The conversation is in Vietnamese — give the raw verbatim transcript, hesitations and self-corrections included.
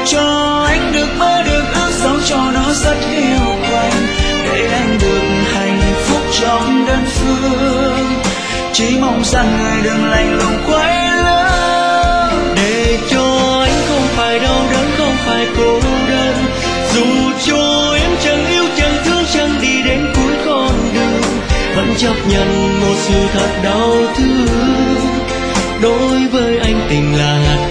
cho anh được mơ được ước, dẫu cho nó rất hiu quạnh, để anh được hạnh phúc trong đơn phương. Chỉ mong rằng người đừng lạnh lùng quay lưng, để cho anh không phải đau đớn, không phải cô đơn. Dù cho em chẳng yêu chẳng thương chẳng đi đến cuối con đường, vẫn chấp nhận một sự thật đau thương. Đối với anh tình là hạt